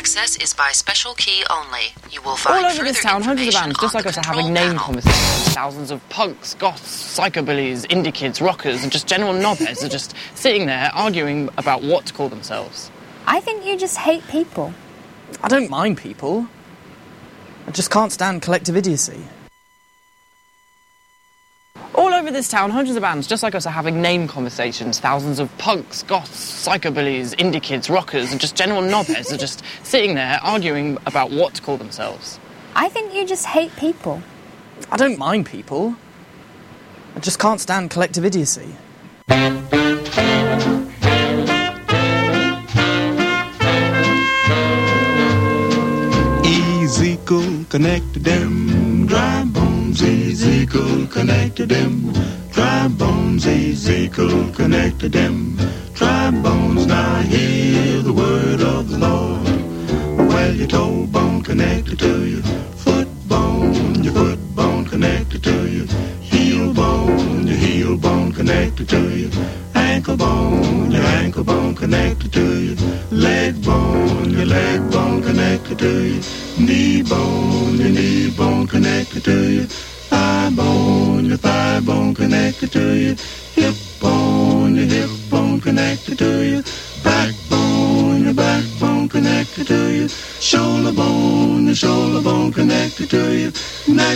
Access is by special key only. You will find all over this town, hundreds of bands, just like us, are having name conversations. Thousands of punks, goths, psychobillies, indie kids, rockers, and just general knobheads are just sitting there arguing about what to call themselves. I think you just hate people. I don't mind people. I just can't stand collective idiocy. All over this town, hundreds of bands, just like us, are having name conversations. Thousands of punks, goths, psychobillies, indie kids, rockers, and just general knobheads are just sitting there arguing about what to call themselves. I think you just hate people. I don't mind people. I just can't stand collective idiocy. Ezekiel connected them dry bones. Ezekiel connected them dry bones. Ezekiel connected them dry bones. Now hear the word of the Lord. Well, your toe bone connected to your foot bone connected to your heel bone connected to your ankle bone connected to your leg bone connected to your knee bone connected to your thigh bone connected to your hip bone connected to your backbone connected to your shoulder bone connected to your neck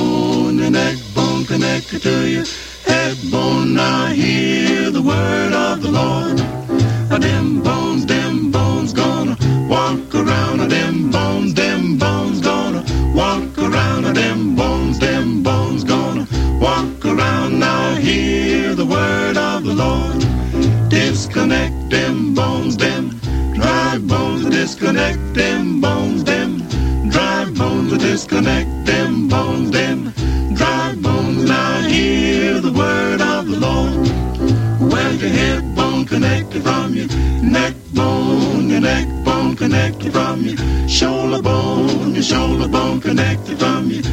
bone connected to your head bone. Now hear the word of the Lord. Them bones gonna walk around. Them bones gonna walk around. Them bones gonna walk around. Now hear the word of the Lord. Disconnect them bones, them dry bones. Disconnect them bones, them dry bones. Disconnect them bones, them dry bones. Now hear the word of the Lord. Well, your hip bone connected from your neck bone connected from your shoulder bone connected from your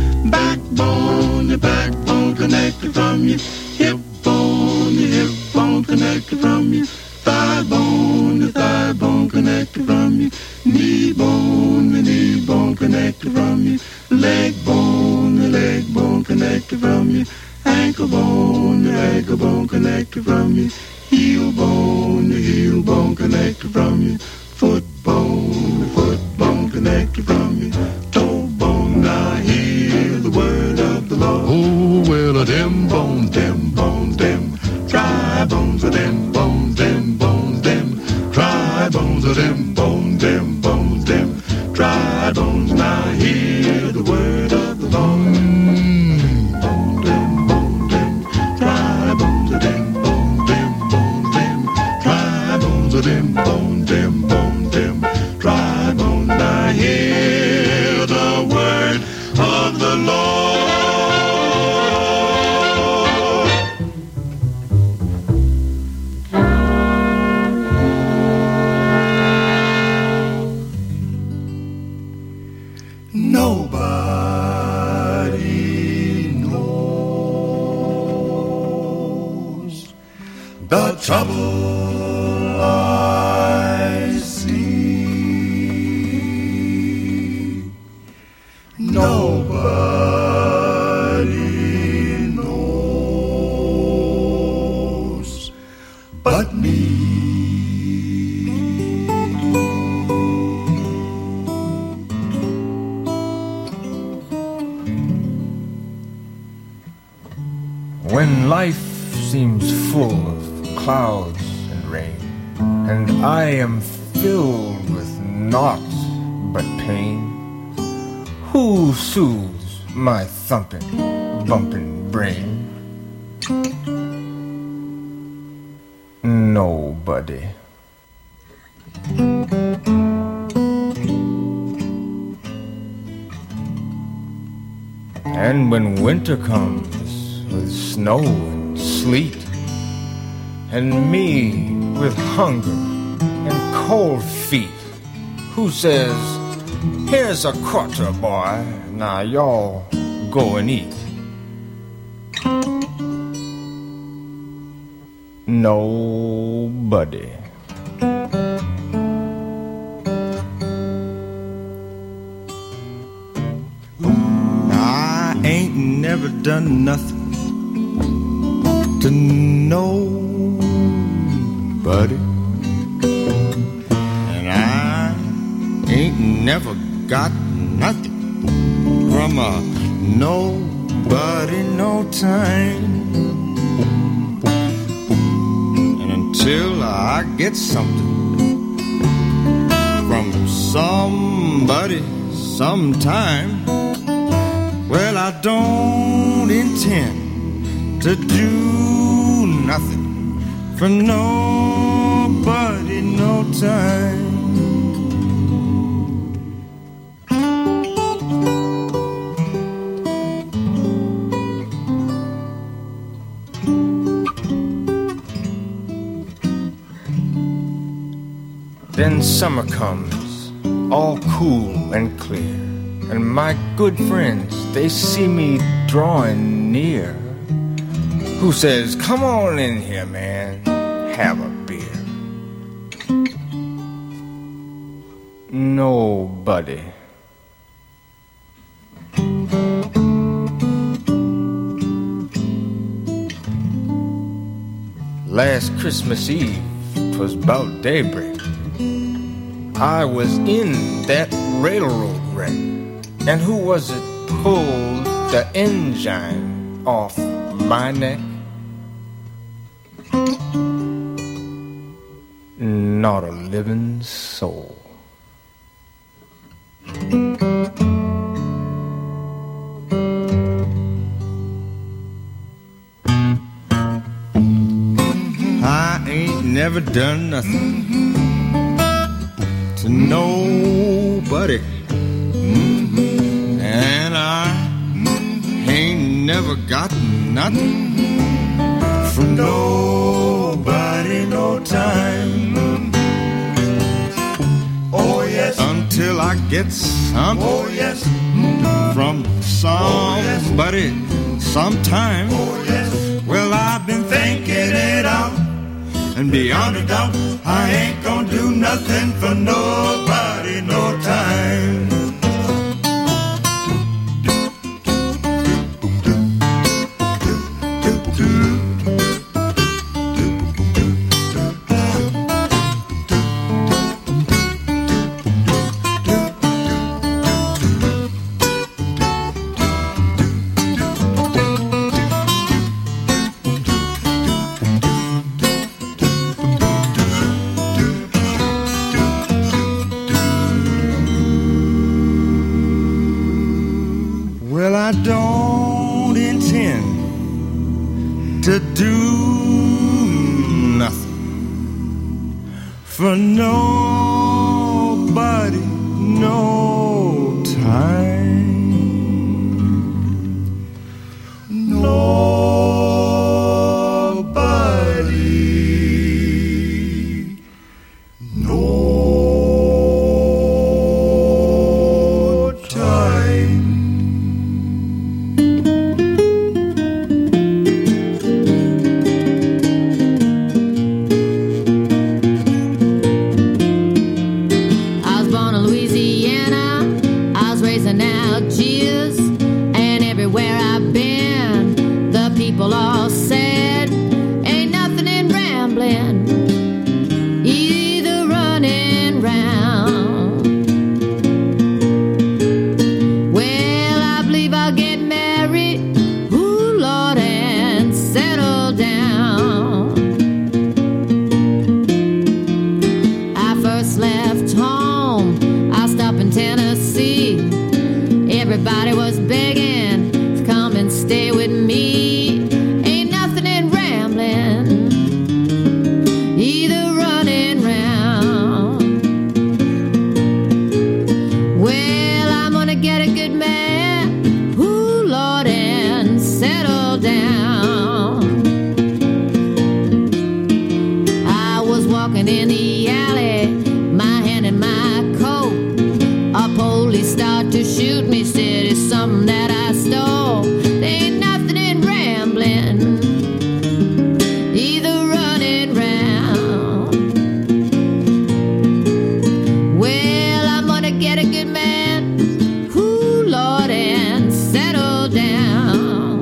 backbone connected from your hip bone connected from your thigh bone connected from your knee bone connected from your leg bone connected from your ankle bone connected from your heel bone connected from your foot bone connected from your toe bone. Now hear the word of the Lord. Oh, well, them bones, them dry bones, them dry bones, them dry bones. Now hear the word of the Lord. Dry bones, them dry bones. Now hear the word of the Lord. Nobody knows the trouble I see. Nobody knows but me. When life seems full of clouds and rain, and I am filled with naught but pain, who soothes my thumping, bumping brain? Nobody. And when winter comes with snow and sleet, and me with hunger and cold feet, who says, here's a quarter, boy, now y'all go and eat? Nobody. never done nothing to nobody, and I ain't never got nothing from a nobody no time. And until I get something from somebody sometime, well, I don't intend to do nothing for nobody no time. Then summer comes, all cool and clear, and my good friends, they see me drawing near. Who says, come on in here, man, have a beer. Nobody. Last Christmas Eve, 'twas 'bout daybreak, I was in that railroad wreck. And who was it pulled the engine off my neck? Not a living soul. I ain't never done nothing to nobody, and I ain't never got nothing from nobody no time. Oh yes, until I get something. Oh yes, from somebody sometime. Oh yes, well, I've been thinking it out, and beyond a doubt, I ain't gonna do nothing for nobody no time. I don't intend to do nothing for nobody no time. Nobody no time. Everybody was begging to come and stay with me. Ain't nothing in rambling, either running round. Well, I'm gonna get a good man, ooh Lord, and settle down. I was walking in the alley, my hand in my coat. A police started to shoot me, said it's something that I stole. There ain't nothing in rambling, either running round. Well, I'm gonna get a good man, ooh Lord, and settle down.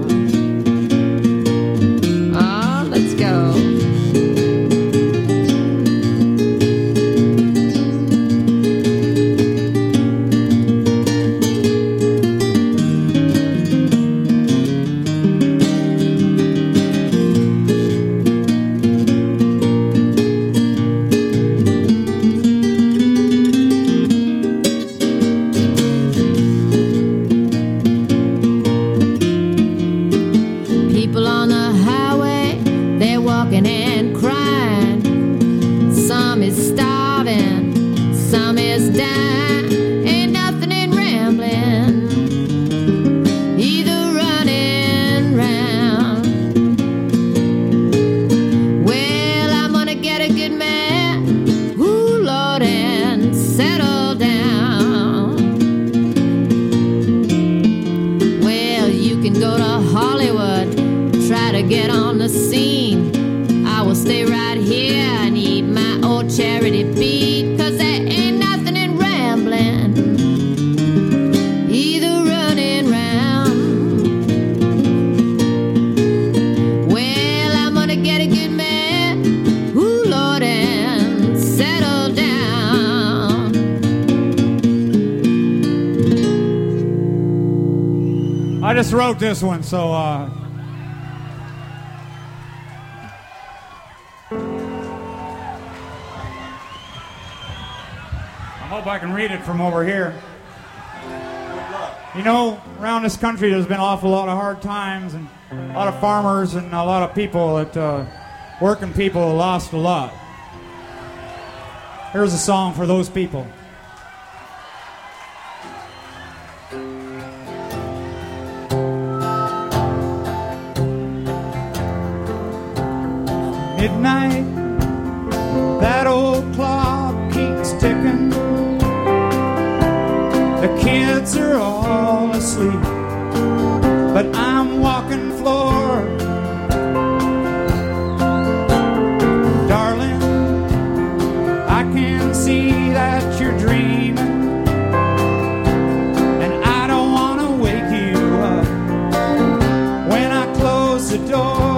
I just wrote this one, so I hope I can read it from over here. You know, around this country there's been an awful lot of hard times and a lot of farmers and a lot of people that working people lost a lot. Here's a song for those people. Midnight, that old clock keeps ticking. The kids are all asleep, but I'm walking the floor. Darling, I can see that you're dreaming, and I don't want to wake you up when I close the door.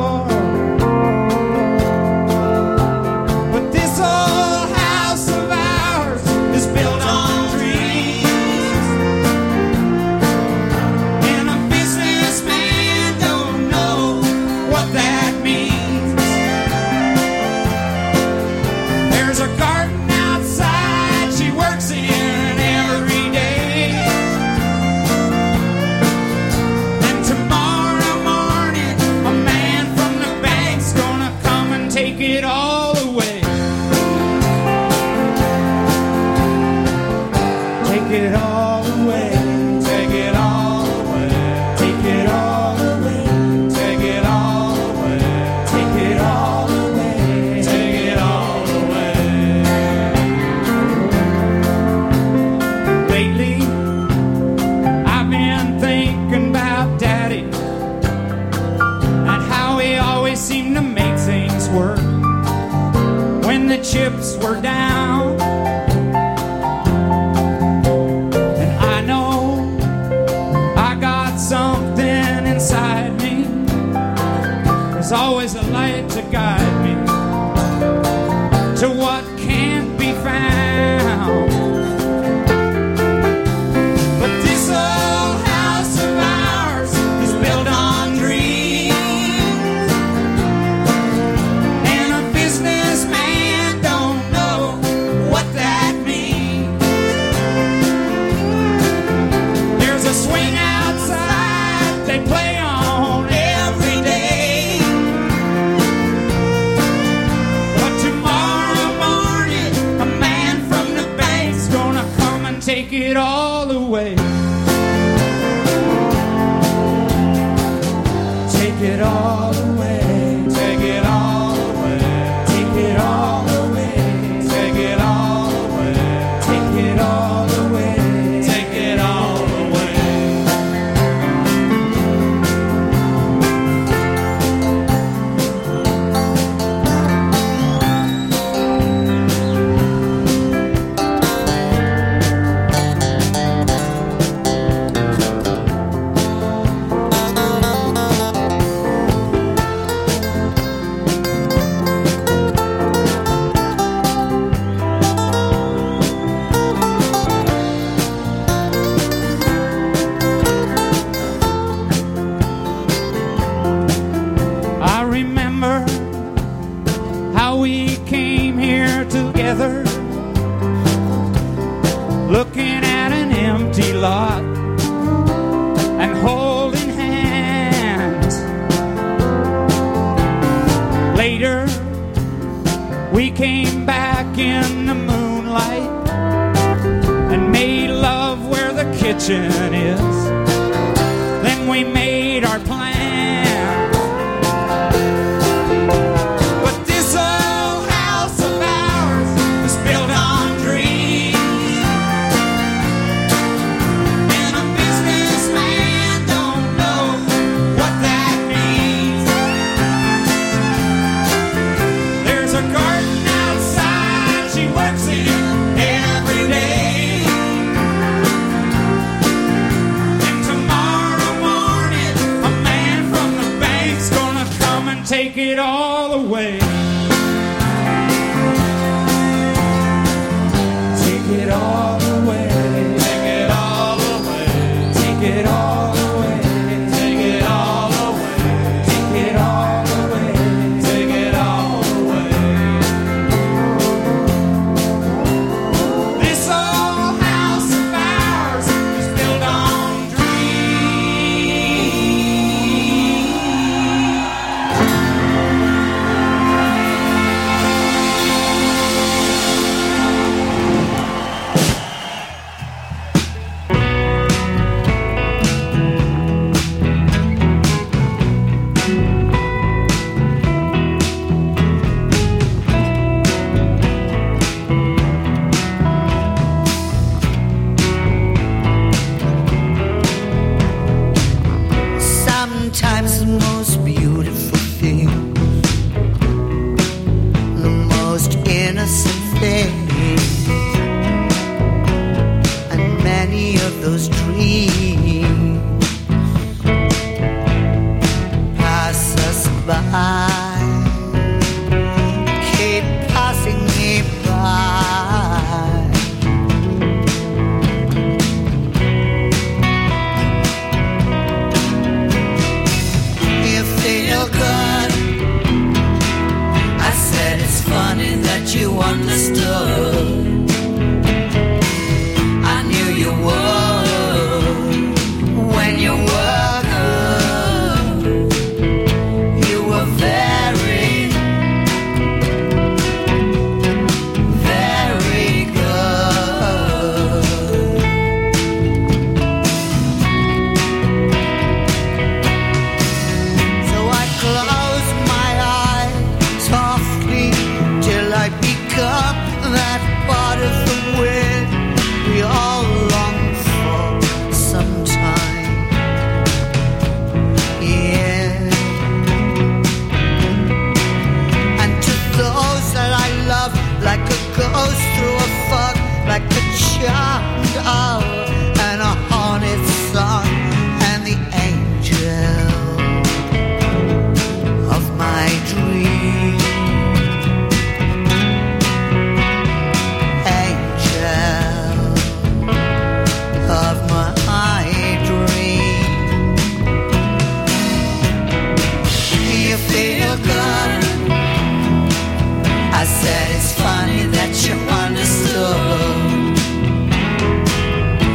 Chips were down, and I know I got something inside me. There's always a light to guide me to what can't be found. But this old house of ours is built on dreams, and a businessman don't know what that means. There's a swing outside they play on every day, but tomorrow morning a man from the bank's gonna come and take it all away. Take it all away. Take it all away. Take it all away. Take it all away. Take it all away. Take it all away. I remember how we came here together, looking at an empty lot and holding hands. Later, we came back in the moonlight and made love where the kitchen is. Then we made our plan. But this old house of ours is built on dreams, and a businessman don't know what that means. There's a garden outside she works in every day, and tomorrow morning a man from the bank's gonna come and take it all away. Take it all away. Take it all away. Take it all away. of those dreams pass us by, keep passing me by. You feel good. I said it's funny that you understood. You were when you were good. You were very, very good. So I close my eyes softly till I become that part of the wind we all long for sometime. Yeah. And to those that I love, like a ghost through a fog, like a charmed hour and a haunted song, and the angel of my dream. Of my dream. You feel good. I said it's funny that you understood.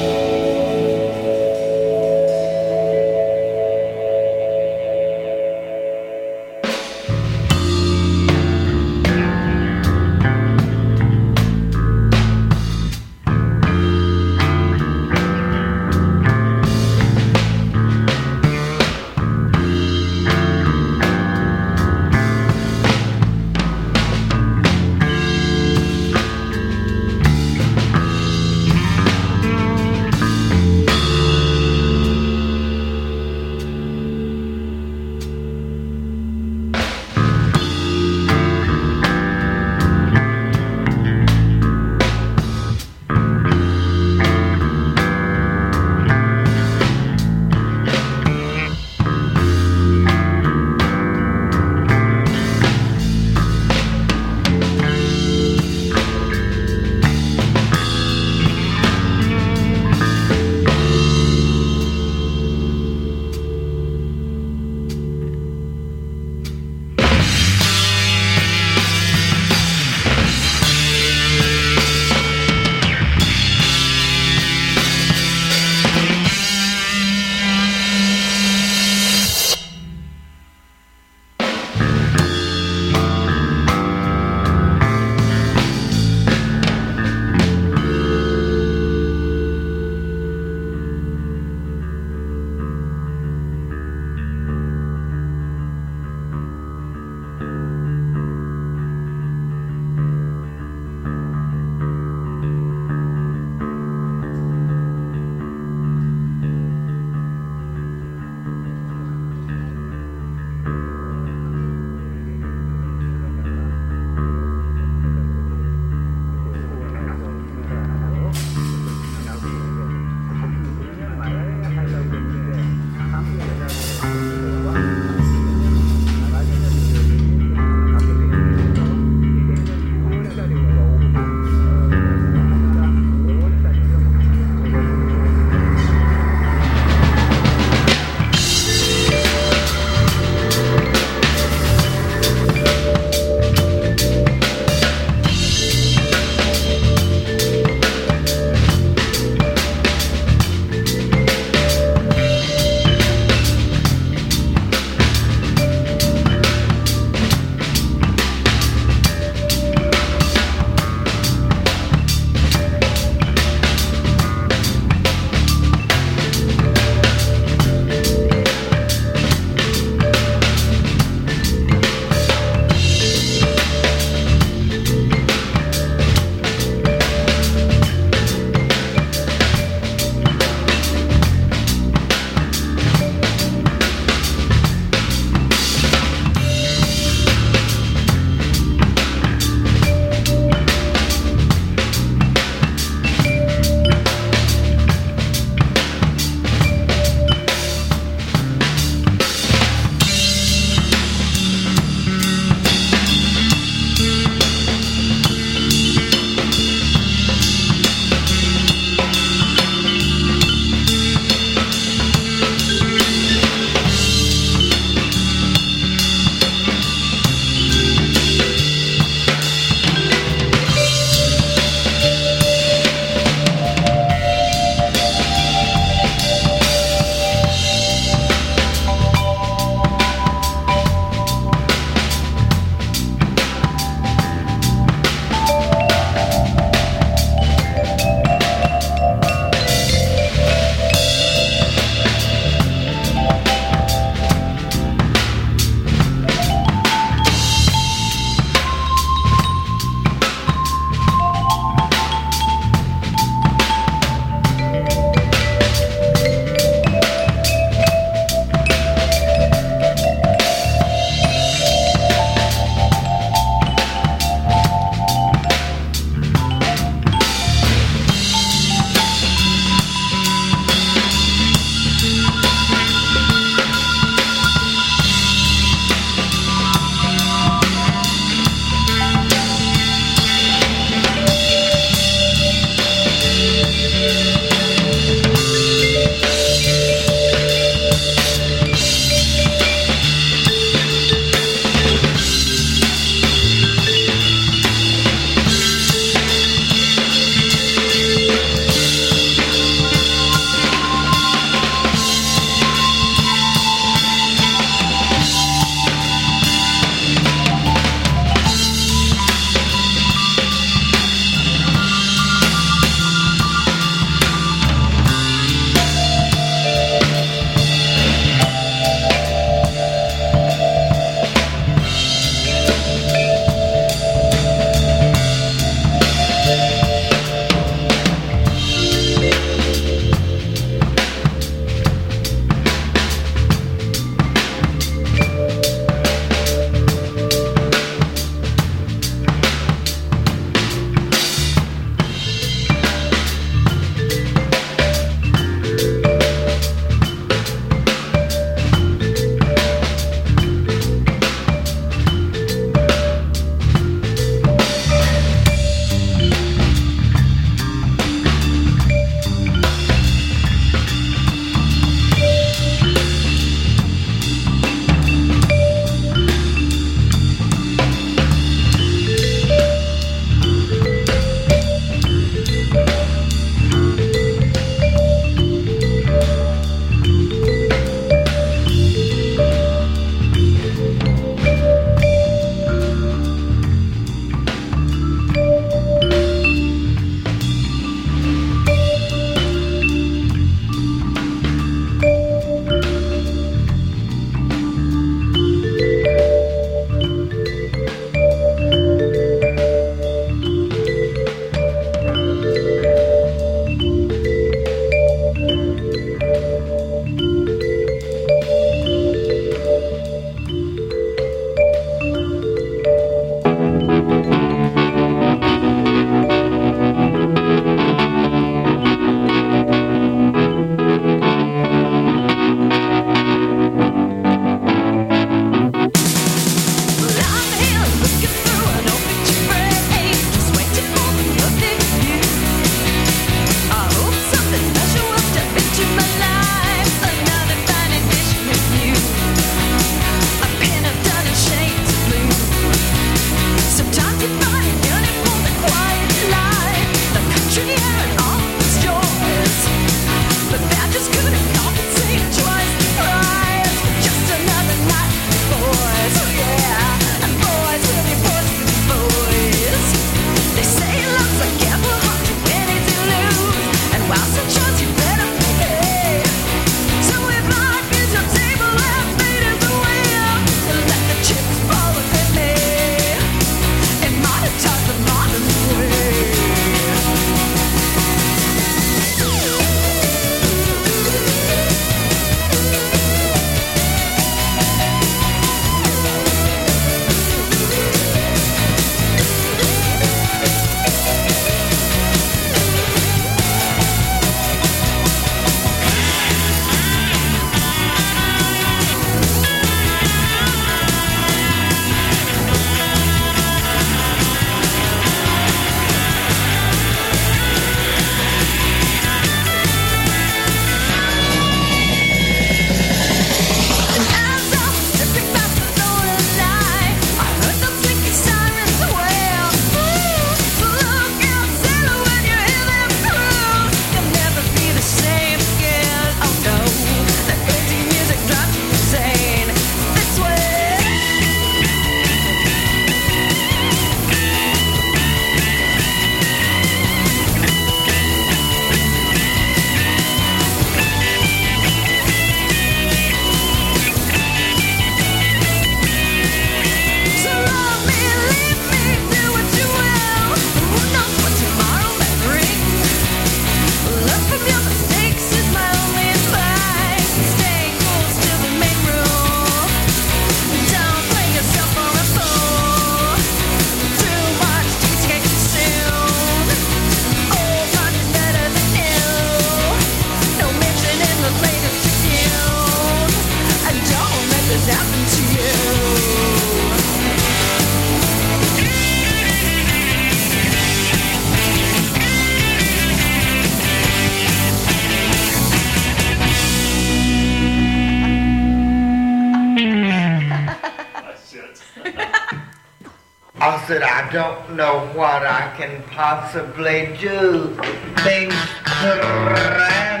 said, I don't know what I can possibly do. Things stranded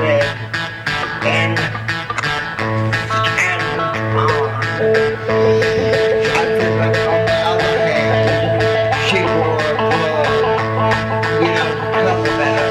and I said, but on the other hand, she wore a glove, you know, to cover that.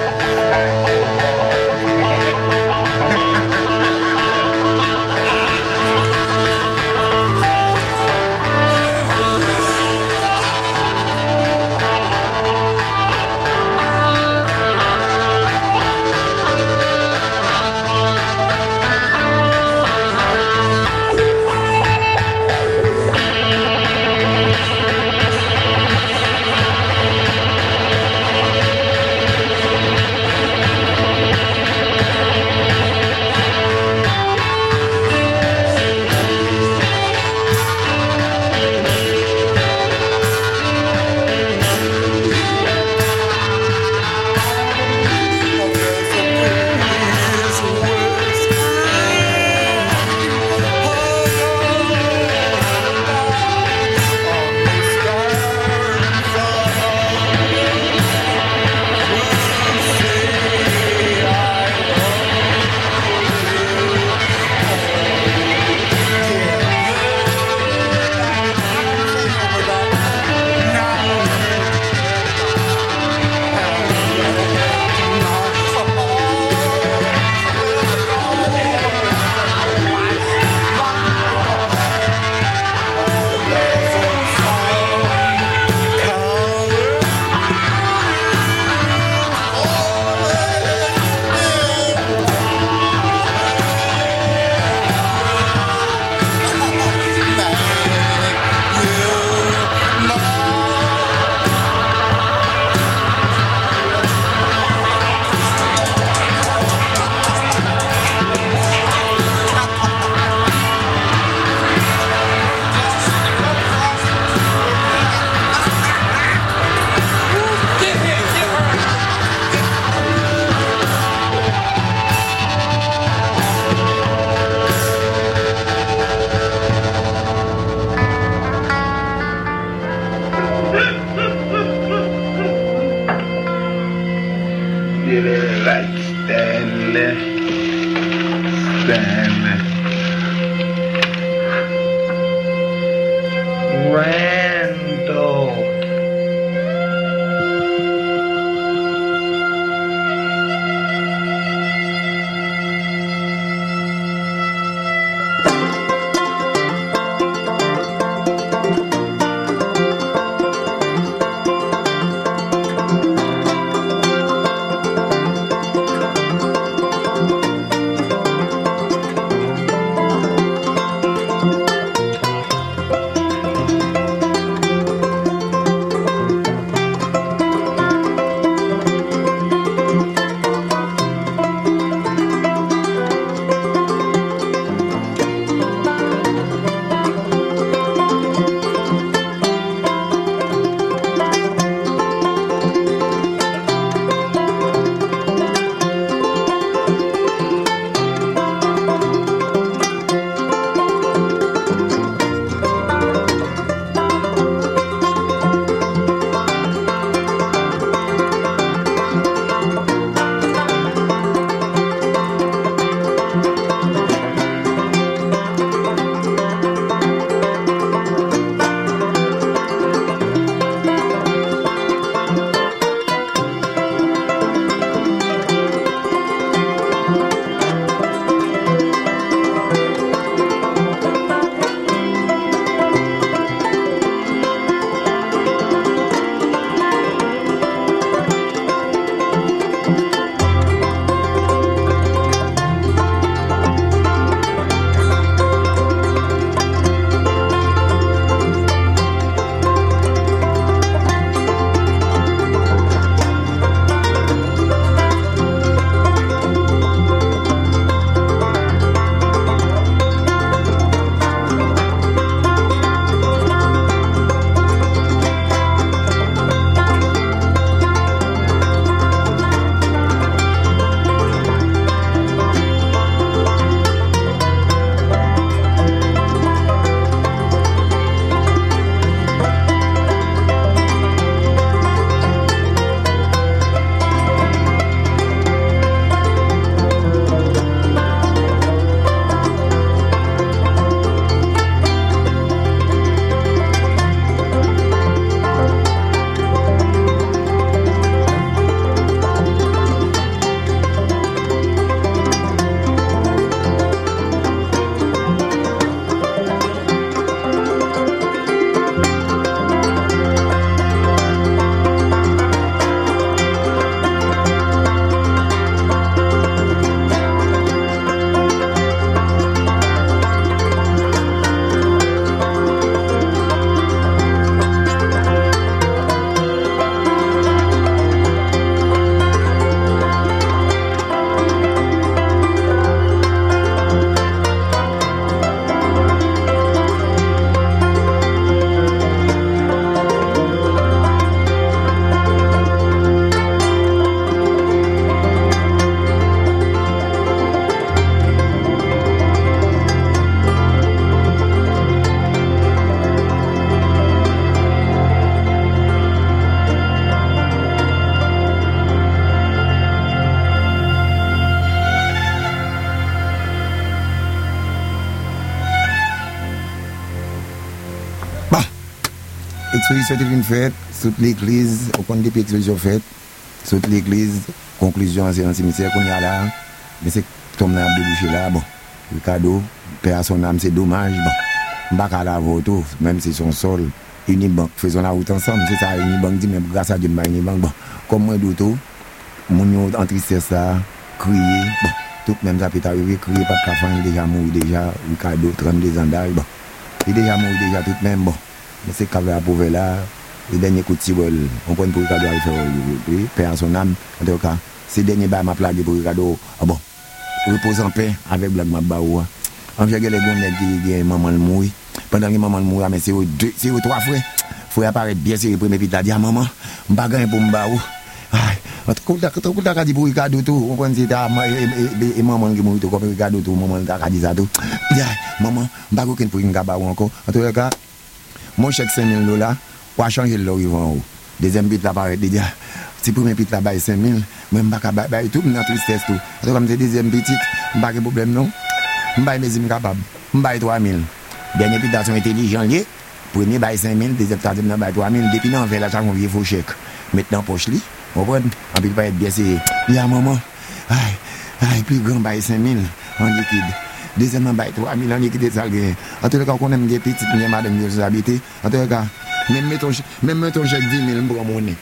Exposition est une fête, toute l'église, au compte depuis exposition faite, toute l'église, conclusion c'est un cimetière qu'on y a là, mais c'est comme on a débouché là, bon, le cadeau, père à son âme, c'est dommage, bon, m'bak à la voto, même si son sol, Unibank, faisons la route ensemble, c'est ça, Unibank dit, mais grâce à Dieu, Unibank, bon, comme moi d'auto, mon yon en tristesse là, crier, bon, tout même ça peut arriver, crier, pas de café, il déjà mort déjà, Ricardo, 32 ans d'âge, bon, il déjà mort déjà tout même, bon. Mais c'est qu'avec la pauvre là, le dernier coup de tibol, on prend pour Ricardo à faire, père à son âme. En tout cas, c'est le dernier bail m'a plagué pour Ricardo. Ah bon, repose en paix avec Black Mabaoua. En fait, les gens qui ont maman le mourir. Pendant que maman le mourir, mais c'est eux trois frères. Faut apparaître bien sûr, le premier pita dit à maman, je ne vais pas pour Mbaou. En tout cas, dit pour Ricardo tout, on prend c'est et maman qui mourit tout, comme Ricardo tout, maman a dit ça tout. Maman, je ne vais pas pour Mbaou encore. En tout cas, mon chèque $5,000, on va changer le rive en haut. Deuxième bit là-bas, déjà, si premier bit là-bas est 5,000, mais je ne vais pas tout, dans tristesse tout. Comme c'est deuxième petit, je n'ai pas de problème non. Je ne vais pas capable. Je vais 3,000. Dernier bit sont intelligents liés. Premier bail 5,000, deuxième troisième bail 3,000. Depuis là, on fait la chaque on faut chèque. Maintenant poche li, on prend, on peut pas être bien c'est. Ya maman, aïe, plus grand bail 5,000 en liquide. Deuxièmement, bail 3,000 en liquide ça gagne. En tout cas, on aime des petites, mais madame de habiter. En tout cas, même ton chèque 10,000 pour mon nez.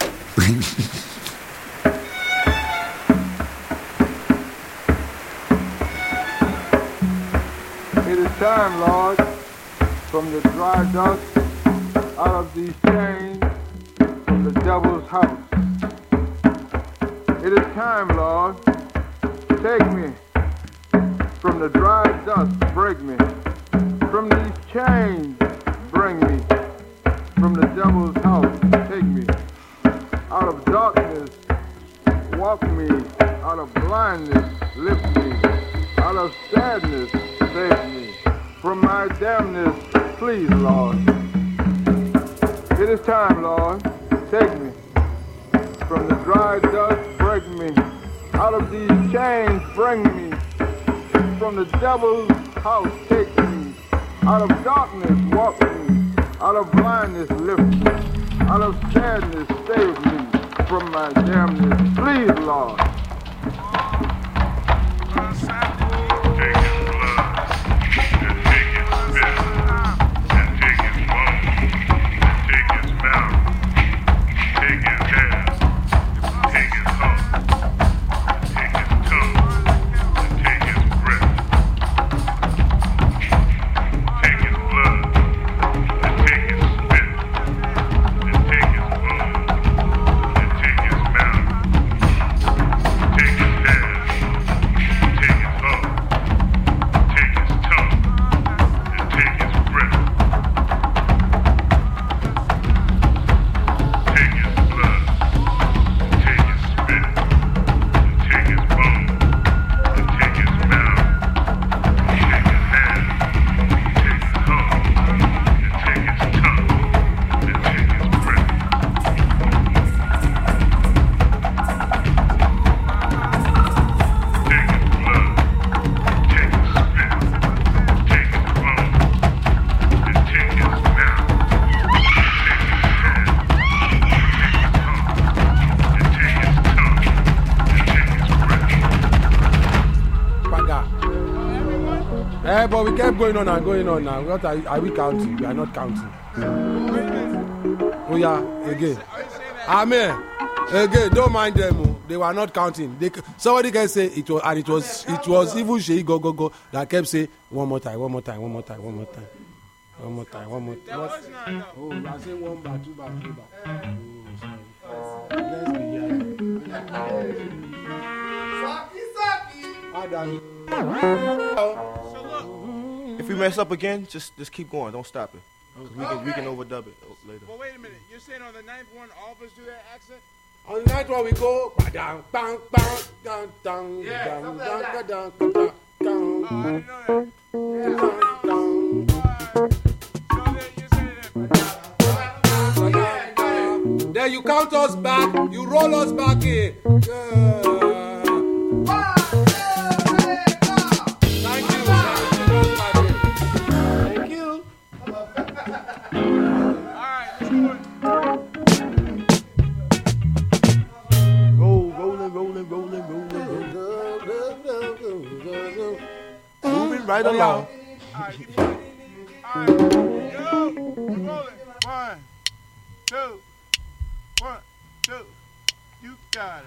It is time, Lord, from the dry dust out of these chains from the devil's house. It is time, Lord, take me from the dry dust, break me from these chains, bring me from the devil's house, take me out of darkness, walk me out of blindness, lift me out of sadness, save me from my damnness, please, Lord. It is time, Lord, take me from the dry dust, break me out of these chains, bring me from the devil's house, take me out of darkness, walk me out of blindness, lift me out of sadness, save me from my damnness, please, Lord. But we kept going on now. What are we counting? We are not counting. Oh yeah, again. Amen. Again, don't mind them. They were not counting. Somebody can say it was even Sheikh Go that kept saying one more time. Oh, I say 1 bar, 2 bar, 3 bar. Oh, sorry. Let's be here. If we mess up again, just keep going. Don't stop it. We can overdub it later. Well, wait a minute. You're saying on the 9th one, all of us do that accent? On the 9th one, we go. Bang, bang, bang, dang, dang, yeah, dang, like that. dang, dang, dang, dang. I know that. Then you count us back. You roll us back in. All right, let's do it. right along. Alright, keep moving. Alright, yo, keep rolling. 1, 2, 1, 2. You got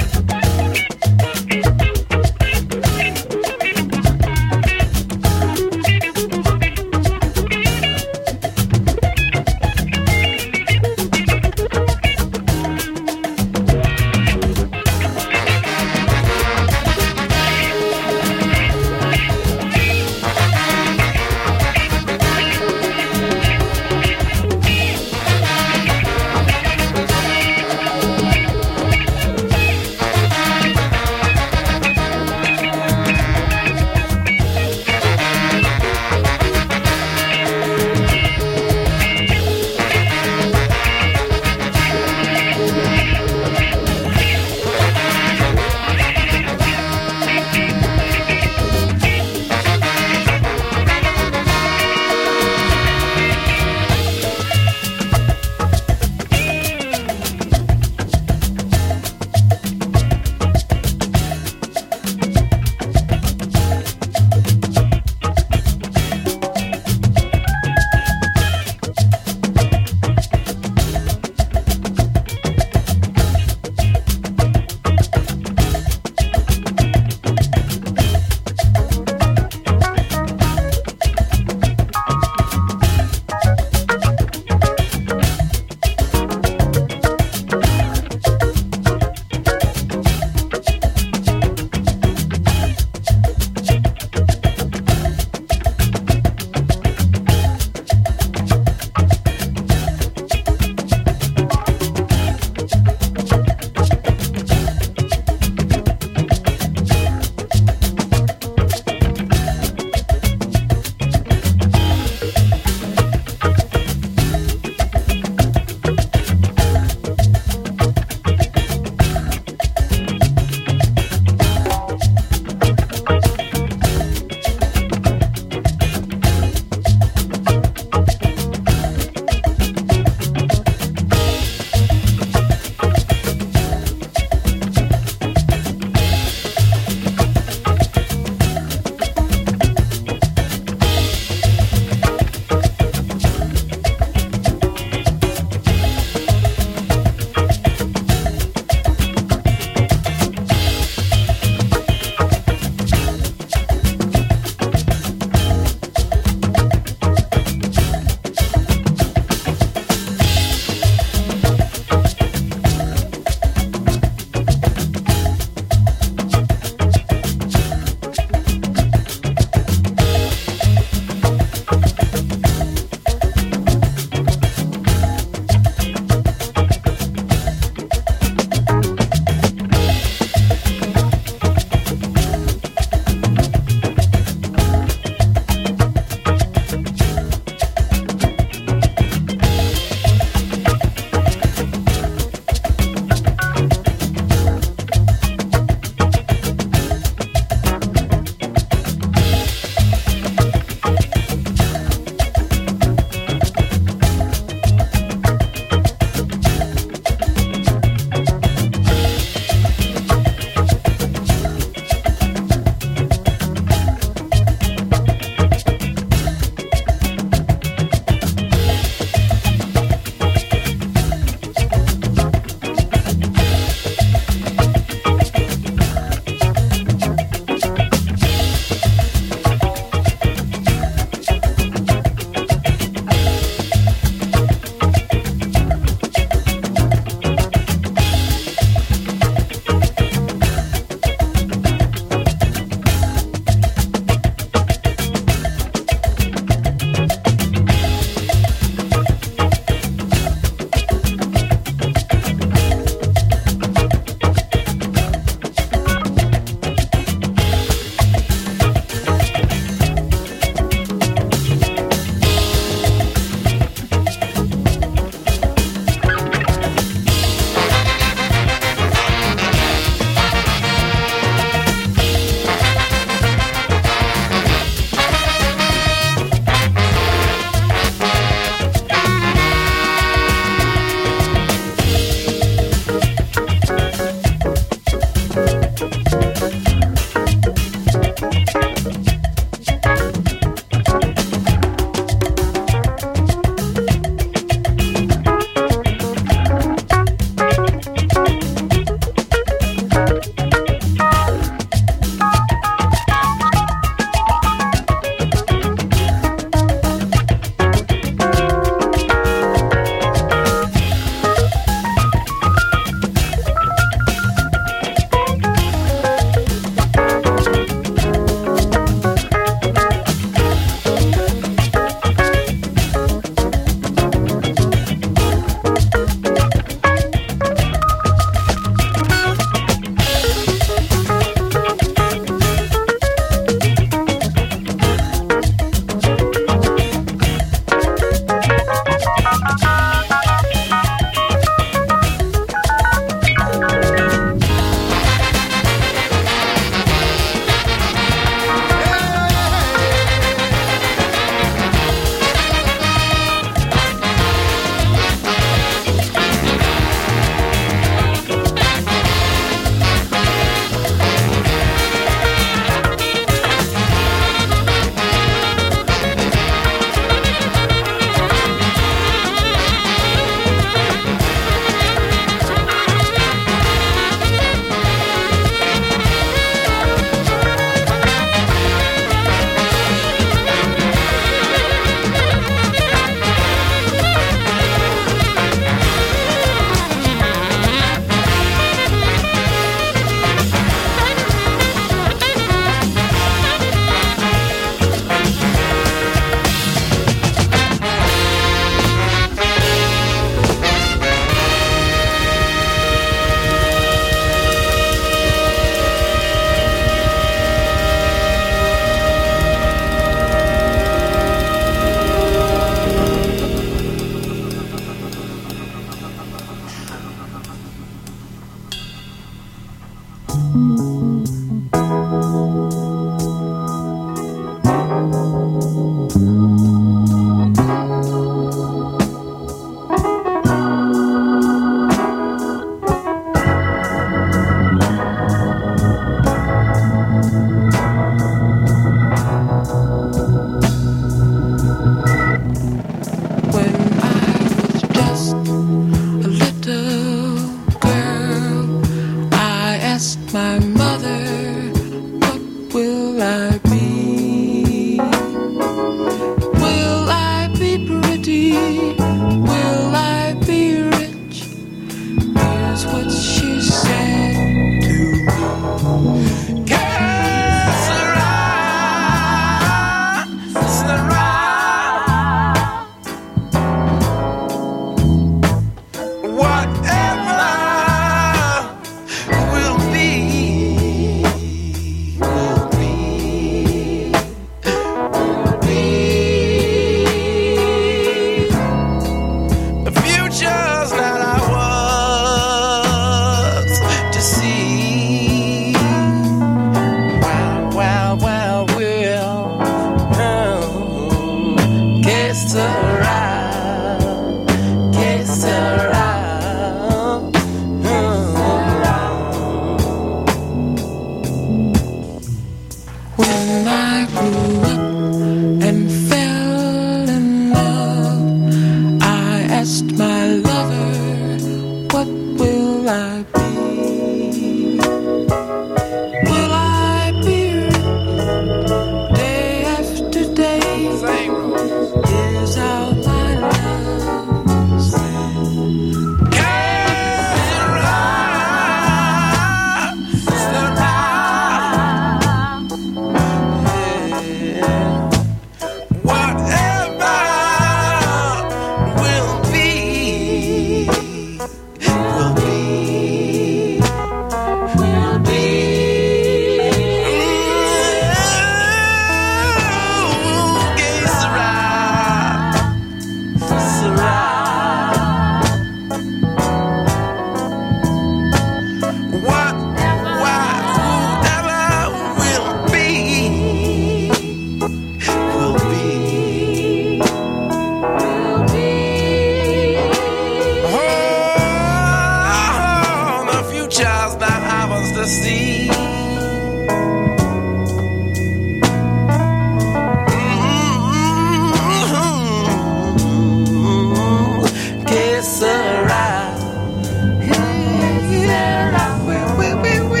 Que sera,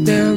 there